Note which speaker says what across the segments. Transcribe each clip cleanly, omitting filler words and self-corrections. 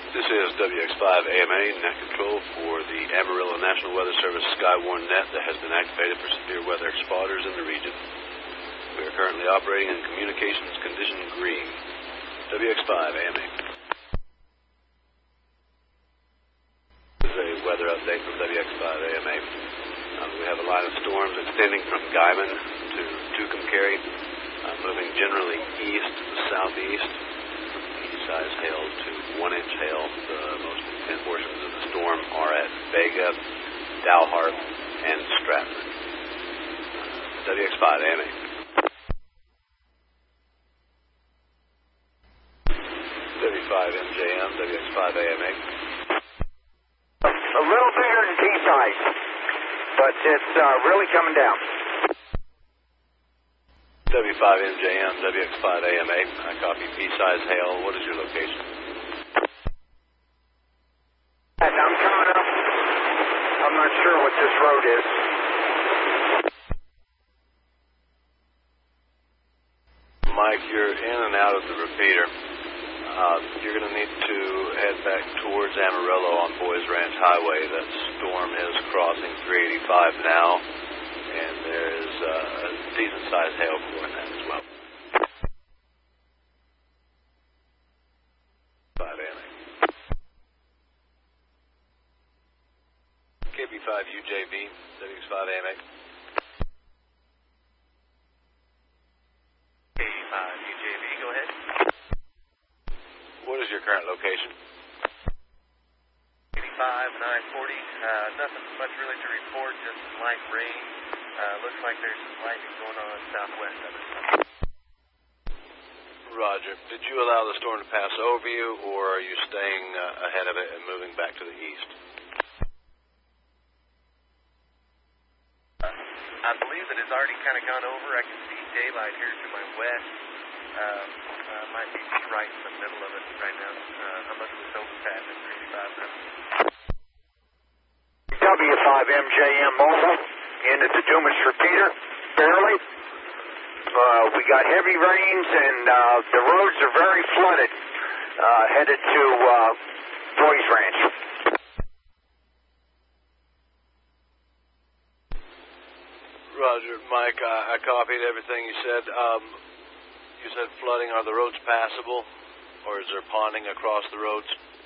Speaker 1: This is WX5AMA, net control for the Amarillo National Weather Service Skywarn net that has been activated for severe weather spotters in the region. We are currently operating in communications condition green. WX5AMA. This is a weather update from WX5AMA. We have a line of storms extending from Guyman to Tucumcari, moving generally east to southeast. Size hail to 1-inch hail. The most intense portions of the storm are at Vega, Dalhart, and Stratford. WX5AMA. W5MJM, WX5AMA.
Speaker 2: A little bigger than P-size, but it's really coming down.
Speaker 1: W5MJM, WX5AMA. I copy P-size hail. What is your location?
Speaker 2: I'm coming up. I'm not sure what this road is.
Speaker 1: Mike, you're in and out of the repeater. You're going to need to head back towards Amarillo on Boys Ranch Highway. That storm is crossing 385 now, and there is a decent-sized hail before that as well. KB5UJB, WX5AMA.
Speaker 3: KB5UJB, go ahead.
Speaker 1: What is your current location?
Speaker 3: 85 and I-40. Nothing much really to report, just light rain. Looks like there's some lightning going on southwest of us.
Speaker 1: Roger. Did you allow the storm to pass over you, or are you staying ahead of it and moving back to the east?
Speaker 3: I believe that it's already kind of gone over. I can see daylight here to my west. Might be right in the middle of it right now. I'm looking at overpass at 35 now.
Speaker 2: W5MJM mobile into the Dumas repeater, barely. We got heavy rains and the roads are very flooded, headed to Boys Ranch.
Speaker 1: Roger. Mike, I copied everything you said. You said flooding. Are the roads passable, or is there ponding across the roads?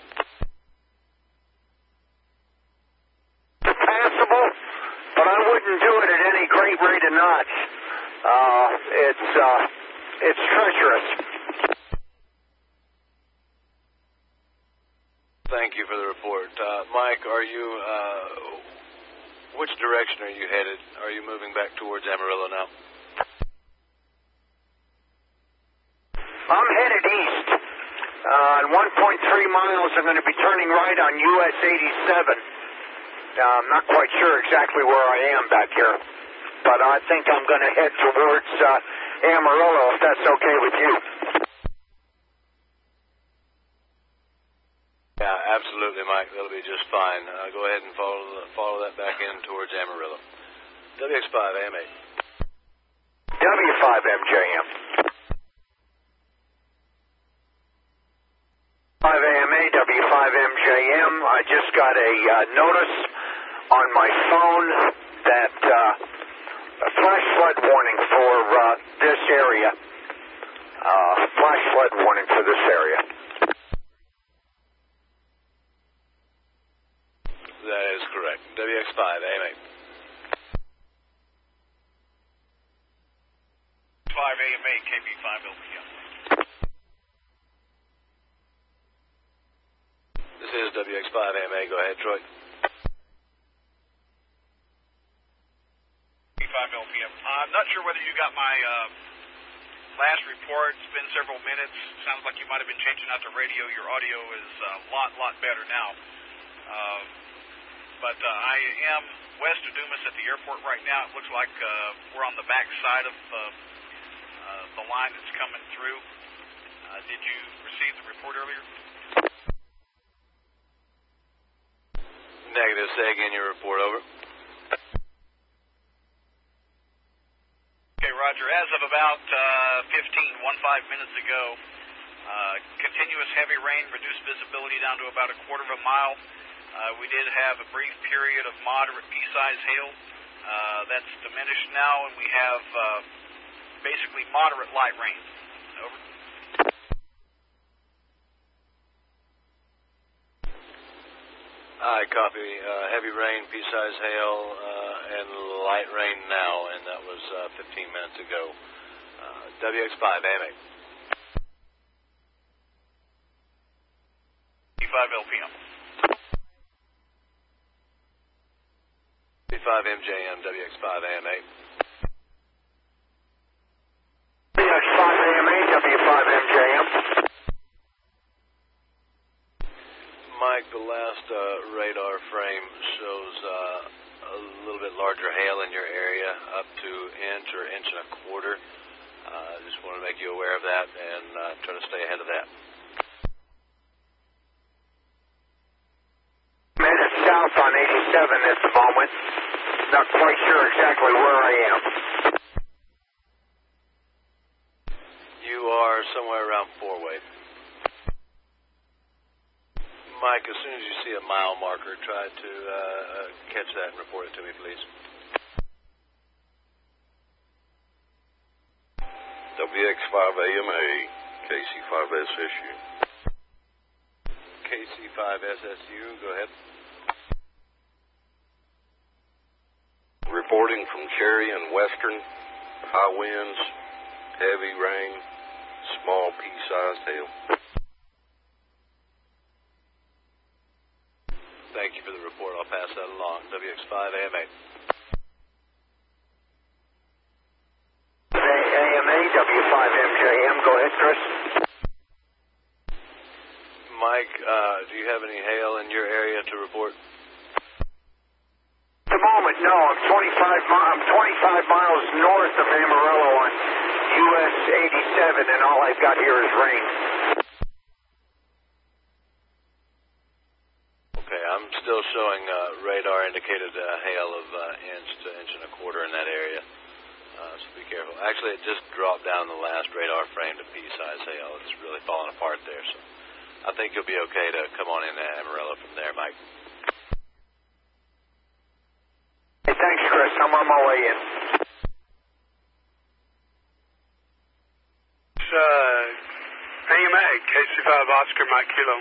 Speaker 2: Passable, but I wouldn't do it at any great rate of knots. It's treacherous.
Speaker 1: Thank you for the report. Mike, are you, which direction are you headed? Are you moving back towards Amarillo now?
Speaker 2: I'm headed east. In 1.3 miles, I'm going to be turning right on US 87. I'm not quite sure exactly where I am back here, but I think I'm going to head towards Amarillo, if that's okay with you.
Speaker 1: Yeah, absolutely, Mike. That'll be just fine. Go ahead and follow that back in towards Amarillo. WX5AMA.
Speaker 2: W5MJM. 5AMA, W5MJM. I just got a notice on my phone that a flash flood warning for this area. Flash flood warning for this area.
Speaker 1: That is correct. WX5AMA.
Speaker 4: 5AMA, KB5LPM.
Speaker 1: This is WX5AMA. Go ahead, Troy.
Speaker 4: KB5LPM. I'm not sure whether you got my last report. It's been several minutes. Sounds like you might have been changing out the radio. Your audio is a lot better now. But I am west of Dumas at the airport right now. It looks like we're on the back side of the line that's coming through. Did you receive the report earlier?
Speaker 1: Negative. Say again your report, over.
Speaker 4: Okay, Roger. As of about 15 minutes ago, continuous heavy rain reduced visibility down to about a quarter of a mile. We did have a brief period of moderate pea-size hail. That's diminished now, and we have basically moderate light rain. Over.
Speaker 5: I copy. Heavy rain, pea-size hail, and light rain now, and that was 15 minutes ago. WX5, AMA.
Speaker 4: 5 LPM.
Speaker 5: 5 MJM, WX5, AMA.
Speaker 2: WX5 AMA, W5 MJM.
Speaker 5: Mike, the last radar frame shows a little bit larger hail in your area, up to inch or inch and a quarter. Just want to make you aware of that and try to stay ahead of that.
Speaker 2: I'm headed south on 87 at the moment. Not quite sure exactly where I am.
Speaker 5: You are somewhere around 4-way. Mike, as soon as you see a mile marker, try to catch that and report it to me, please.
Speaker 6: WX5AMA, KC5SSU.
Speaker 5: KC5SSU, go ahead.
Speaker 6: Reporting from Cherry and Western, high winds, heavy rain, small pea-sized hail.
Speaker 5: Thank you for the report. I'll pass that along. WX5AMA.
Speaker 2: AMA, W5MJM. Go ahead, Chris.
Speaker 5: Mike, do you have any hail in your area to report?
Speaker 2: At the moment, no. I'm 25 miles north of Amarillo on US 87, and all I've got here is rain.
Speaker 5: Okay, I'm still showing radar indicated hail of inch to inch and a quarter in that area. So be careful. Actually, it just dropped down the last radar frame to pea-size hail. It's really falling apart there. So I think you'll be okay to come on into Amarillo from there, Mike.
Speaker 2: Hey, thanks, Chris. I'm on my way in.
Speaker 7: AMA, KC5 Oscar Mike Kilo.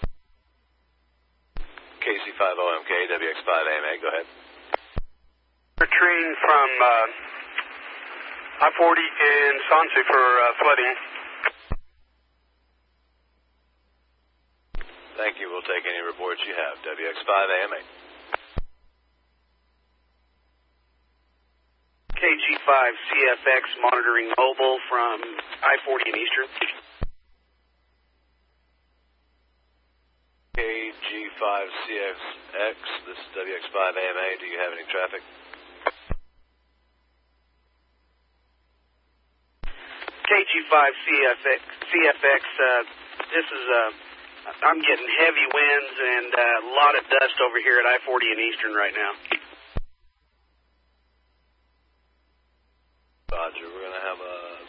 Speaker 5: KC5OMK, WX5AMA, go ahead.
Speaker 7: Retreating from I-40 and Swansea for flooding.
Speaker 5: Thank you. We'll take any reports you have. WX5AMA.
Speaker 8: KG5CFX monitoring mobile from I-40 and Eastern.
Speaker 5: KG5CXX, this is WX5AMA. Do you have any traffic?
Speaker 8: KG5CFX, this is, I'm getting heavy winds and a lot of dust over here at I-40 and Eastern right now.
Speaker 5: Roger, we're going to have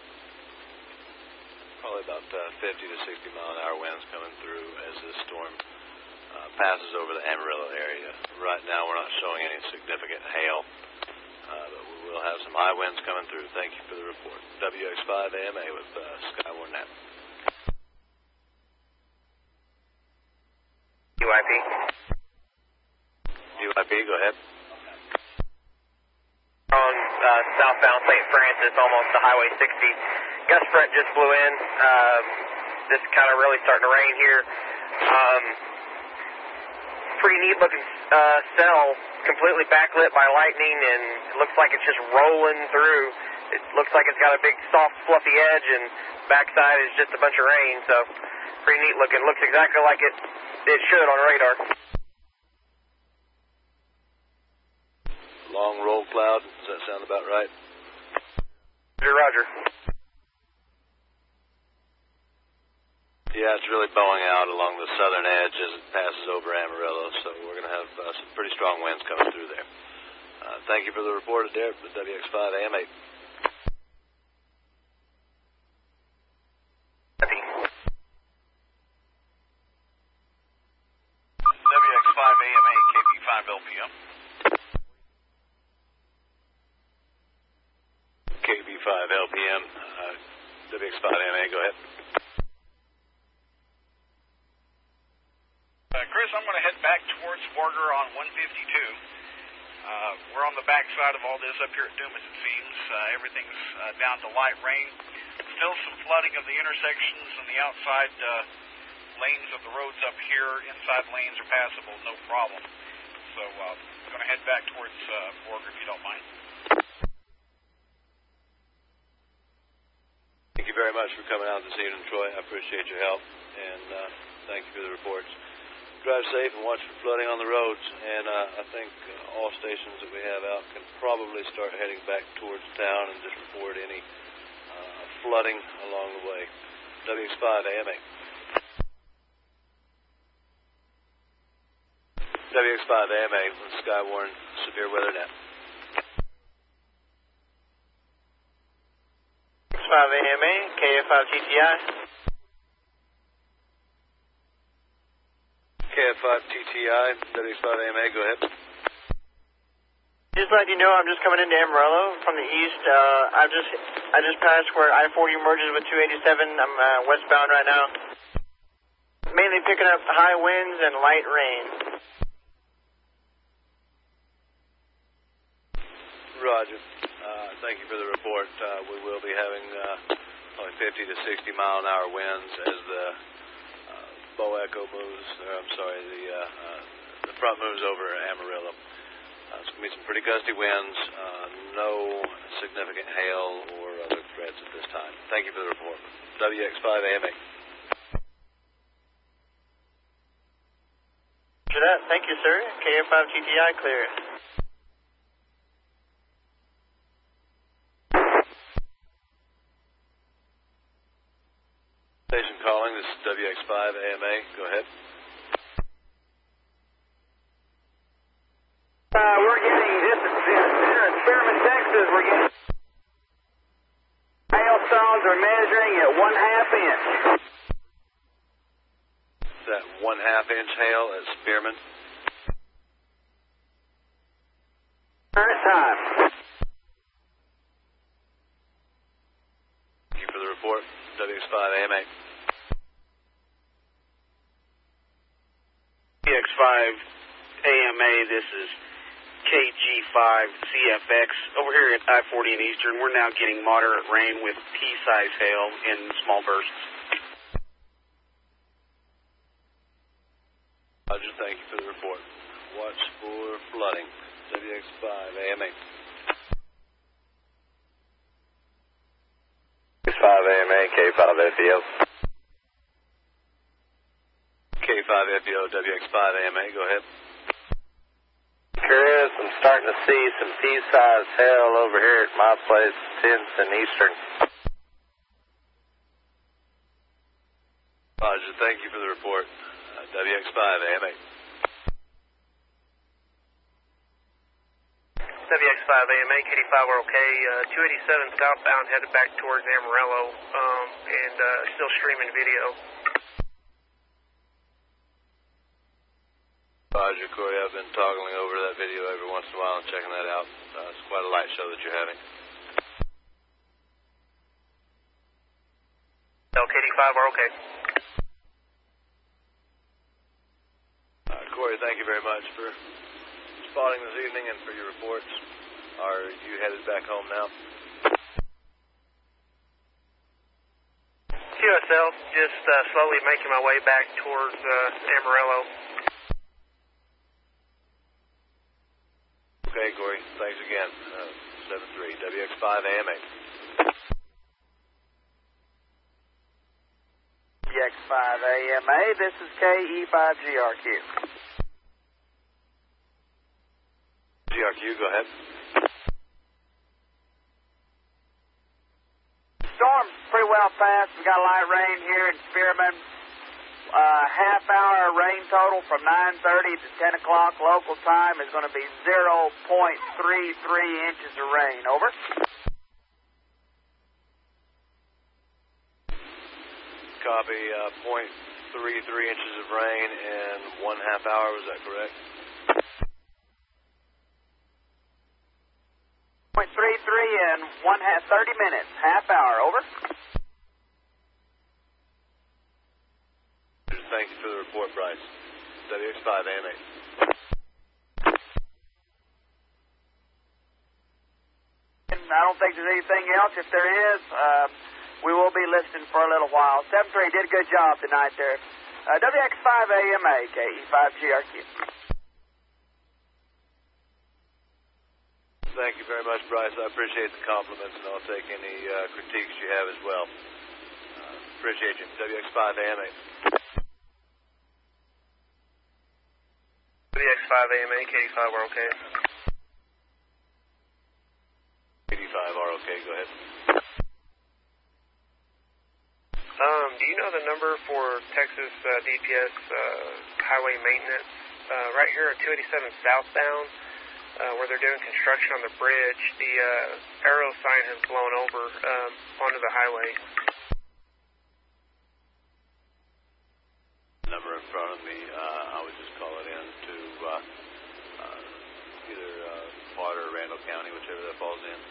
Speaker 5: probably about 50 to 60 mile an hour winds coming through as this storm passes over the Amarillo area. Right now we're not showing any significant hail, but we will have some high winds coming through. Thank you for the report. WX5AMA with Skywarn Net.
Speaker 3: UIP.
Speaker 5: UIP, go ahead.
Speaker 3: On southbound St. Francis, almost to Highway 60. Gust front just blew in. This kind of really starting to rain here. Pretty neat looking cell, completely backlit by lightning, and it looks like it's just rolling through. It looks like it's got a big soft fluffy edge, and backside is just a bunch of rain, so pretty neat looking. Looks exactly like it should on radar.
Speaker 5: Long roll cloud, does that sound about right?
Speaker 3: Roger.
Speaker 5: Yeah, it's really bowing out along the southern edge as it passes over Amarillo, so we're going to have some pretty strong winds coming through there. Thank you for the report, Adair, with WX5AMA. WX5AMA, go ahead.
Speaker 4: Chris, I'm going to head back towards Borger on 152. We're on the backside of all this up here at Dumas, it seems. Everything's down to light rain. Still some flooding of the intersections and the outside lanes of the roads up here. Inside lanes are passable, no problem. So I'm going to head back towards Borger, if you don't mind.
Speaker 5: Thank you very much for coming out this evening, Troy. I appreciate your help, and thank you for the reports. Drive safe and watch for flooding on the roads, and I think all stations that we have out can probably start heading back towards town and just report any flooding along the way. WX5AMA. WX5AMA with Skywarn Severe Weather Net.
Speaker 3: WX5AMA, KF5TTI.
Speaker 5: KF5TTI, WX5AMA, go ahead.
Speaker 3: Just letting you know, I'm just coming into Amarillo from the east. I just passed where I-40 merges with 287. I'm westbound right now. Mainly picking up high winds and light rain.
Speaker 5: Roger. Thank you for the report. We will be having probably 50 to 60 mile an hour winds as the Bow Echo moves, the front moves over Amarillo. It's going to be some pretty gusty winds, no significant hail or other threats at this time. Thank you for the report. WX5AMA.
Speaker 3: For that, thank you, sir. KF5TTI clear.
Speaker 5: Station calling, this is WX5AMA. Go ahead.
Speaker 2: We're getting, this is in Spearman, Texas, we're getting hailstones are measuring at 1/2 inch.
Speaker 5: Is that 1/2 inch hail at Spearman?
Speaker 2: Current time.
Speaker 5: Thank you for the report. WX5AMA.
Speaker 8: WX5AMA, this is KG5CFX. Over here at I-40 and Eastern, we're now getting moderate rain with pea-size hail in small bursts.
Speaker 5: Roger, thank you for the report. Watch for flooding. WX5AMA.
Speaker 1: WX5AMA, K5FEO.
Speaker 5: K5FEO, WX5AMA, go ahead.
Speaker 1: Chris, I'm starting to see some pea-size hail over here at my place, 10th and Eastern.
Speaker 5: Roger, thank you for the report. WX5AMA.
Speaker 3: WX5AMA, KD5, we're okay. 287 southbound headed back towards Amarillo, and still streaming video.
Speaker 5: Roger, Corey, I've been toggling over that video every once in a while and checking that out. It's quite a light show that you're having.
Speaker 3: KD5, we're okay.
Speaker 5: Corey, thank you very much for spotting this evening and for your reports. Are you headed back home now?
Speaker 3: QSL, just slowly making my way back towards Amarillo.
Speaker 5: Okay, Corey, thanks again. 7-3, WX5AMA.
Speaker 2: WX5AMA, this is KE5GRQ.
Speaker 5: GRQ, go ahead.
Speaker 2: Storm's pretty well passed. We got light rain here in Spearman. Half-hour rain total from 9:30 to 10 o'clock local time is going to be 0.33 inches of rain. Over.
Speaker 5: Copy. 0.33 inches of rain in 1/2 hour. Was that correct?
Speaker 2: 0.33 in 30 minutes. Half hour. Over.
Speaker 5: Thank you for the report, Bryce. WX5AM8.
Speaker 9: I don't think there's anything else. If there is, we will be listening for a little while. 7-3 did a good job tonight there. WX5AMA, KE5GRQ.
Speaker 5: Thank you very much, Bryce. I appreciate the compliments, and I'll take any critiques you have as well. Appreciate you. WX5AMA.
Speaker 3: WX5AMA, KD5, we're okay.
Speaker 5: KD5 are okay, go ahead.
Speaker 3: Do you know the number for Texas DPS highway maintenance? Right here at 287 southbound, where they're doing construction on the bridge, the arrow sign has blown over onto the highway.
Speaker 5: Number in front of me, I would just call it in to either Potter or Randall County, whichever that falls in.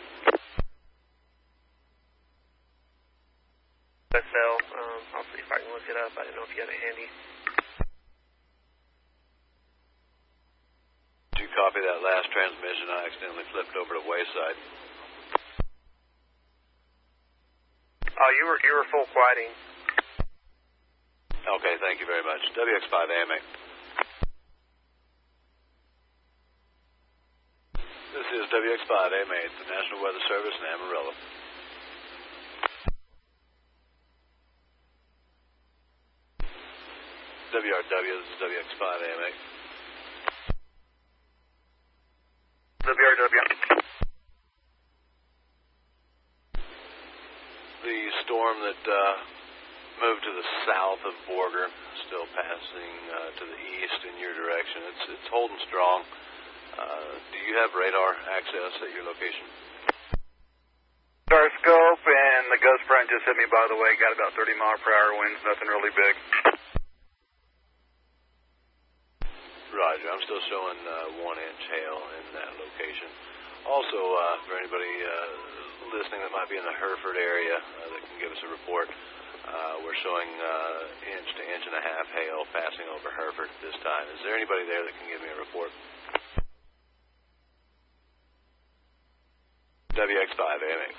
Speaker 3: SL, I'll see if I can look it up. I didn't know if you had it handy.
Speaker 5: Did you copy that last transmission? I accidentally flipped over to Wayside.
Speaker 3: Oh, you were full quieting.
Speaker 5: Okay, thank you very much. WX5AMA. This is WX5AMA, the National Weather Service in Amarillo. WRW, this is WX5AMA.
Speaker 2: WRW.
Speaker 5: The storm that moved to the south of Borger, still passing to the east in your direction. It's holding strong. Do you have radar access at your location?
Speaker 10: Star scope, and the gust front just hit me, by the way. Got about 30 mile per hour winds, nothing really big.
Speaker 5: Roger, I'm still showing 1-inch hail in that location. Also, for anybody listening that might be in the Hereford area that can give us a report, we're showing inch to inch and a half hail passing over Hereford at this time. Is there anybody there that can give me a report? WX5AMA.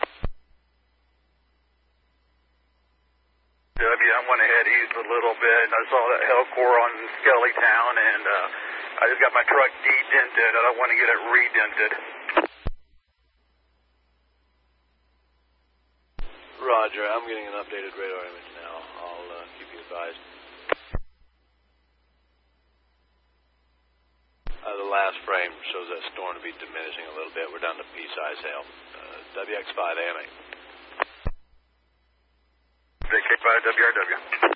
Speaker 10: I went ahead east a little bit, and I saw that hail core on Skellytown, and I just got my truck de-dented. I don't want to get it re-dented.
Speaker 5: Roger, I'm getting an updated radar image now. I'll keep you advised. The last frame shows that storm to be diminishing a little bit. We're down to pea-size hail. WX5AMA.
Speaker 10: WRW.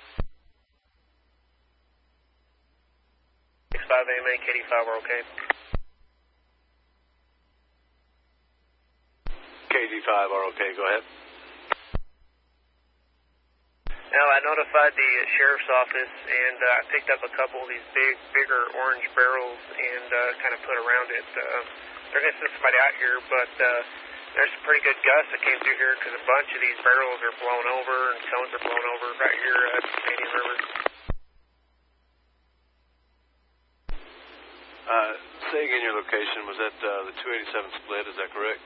Speaker 3: WX5AMA, KD5, we're okay.
Speaker 5: KD5 are okay, go ahead.
Speaker 3: Now, I notified the sheriff's office, and I picked up a couple of these bigger orange barrels and kind of put around it. They're going to send somebody out here, but there's some pretty good gusts that came through here because a bunch of these barrels are blown over and cones are blown over right here at the Canadian River.
Speaker 5: Say again your location. Was that the 287 split? Is that correct?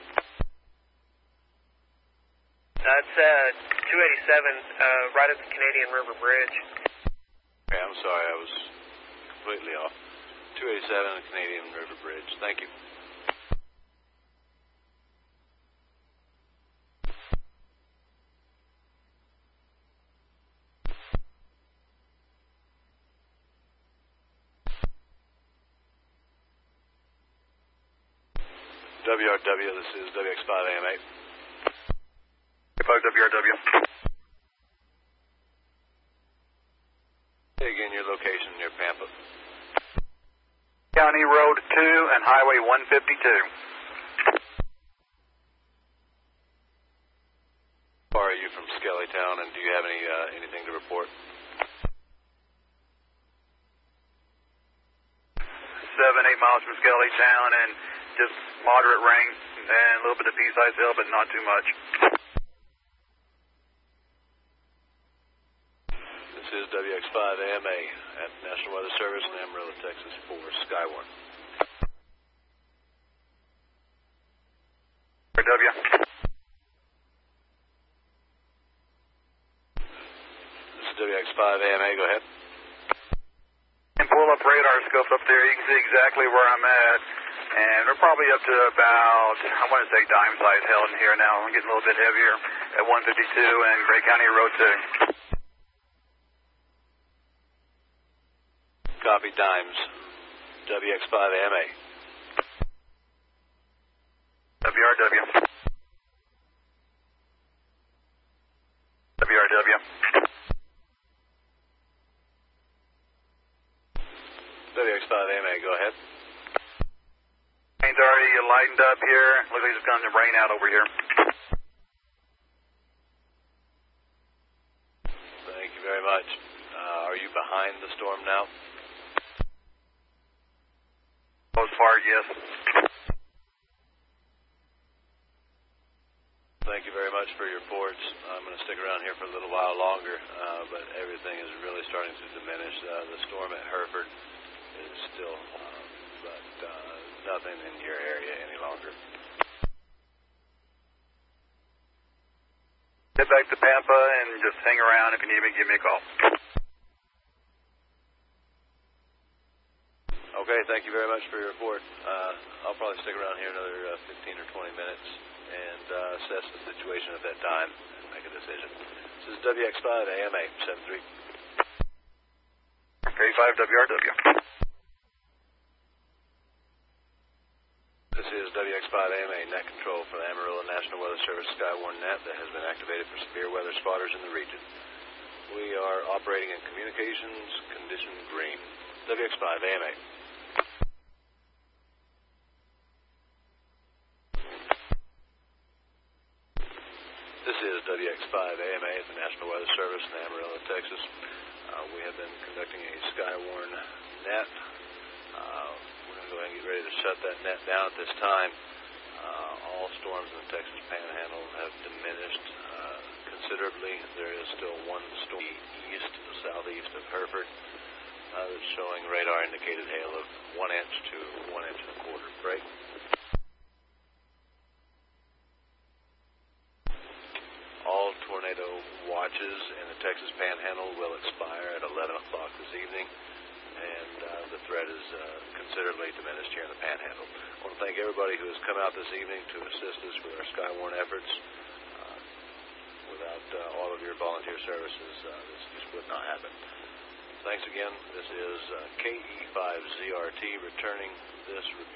Speaker 3: It's 287 right at the Canadian River Bridge.
Speaker 5: Okay, I'm sorry. I was completely off. 287 at the Canadian River Bridge. Thank you. WRW, this is WX5AMA.
Speaker 10: WRW.
Speaker 5: Say again your location near Pampa.
Speaker 10: County Road 2 and Highway 152.
Speaker 5: How far are you from Skellytown, and do you have anything to report?
Speaker 10: 7-8 miles from Skellytown, and just moderate rain and a little bit of pea-size hail, but not too much.
Speaker 5: This is is WX5AMA at National Weather Service in Amarillo, Texas for Skywarn.
Speaker 10: W.
Speaker 5: This is WX5AMA, go ahead.
Speaker 10: And pull up radar scope up there. You can see exactly where I'm at. And we're probably up to about, I want to say dime size held in here now. I'm getting a little bit heavier at 152 and Gray County Road 2.
Speaker 5: Copy, Dimes. WX5AMA.
Speaker 10: WRW. WRW.
Speaker 5: WX5AMA, go ahead.
Speaker 10: Rain's already lightened up here. Looks like it's going to rain out over here.
Speaker 5: Thank you very much. Are you behind the storm now?
Speaker 10: Most far, yes.
Speaker 5: Thank you very much for your reports. I'm going to stick around here for a little while longer, but everything is really starting to diminish. The storm at Hereford is still, but nothing in your area any longer.
Speaker 10: Get back to Pampa and just hang around. If you need me, give me a call.
Speaker 5: Okay, thank you very much for your report. I'll probably stick around here another 15 or 20 minutes and assess the situation at that time and make a decision. This is WX5AMA 73.
Speaker 10: K5WRW.
Speaker 5: This is WX5AMA net control for the Amarillo National Weather Service Skywarn net that has been activated for severe weather spotters in the region. We are operating in communications condition green. WX5AMA. This is WX5AMA at the National Weather Service in Amarillo, Texas. We have been conducting a Skywarn net. We're going to go ahead and get ready to shut that net down at this time. All storms in the Texas Panhandle have diminished considerably. There is still one storm southeast of Hereford that's showing radar indicated hail of 1 inch to 1 inch and a quarter. Break. All tornado watches in the Texas Panhandle will expire at 11 o'clock this evening, and the threat is considerably diminished here in the Panhandle. I want to thank everybody who has come out this evening to assist us with our Skywarn efforts. Without all of your volunteer services, this just would not happen. Thanks again. This is KE5ZRT returning this report.